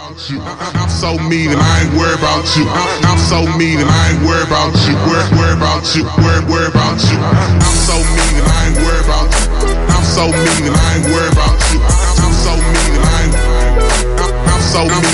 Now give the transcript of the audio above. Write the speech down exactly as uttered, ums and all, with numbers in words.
about you. I'm so mean and I ain't worried about you. I'm so mean and I ain't worried about you. Worry, worry about you. Worry, worry about you. I'm so mean and I ain't worried about you. I'm so mean and I ain't worried about you. I'm so mean and I ain't. I'm so mean.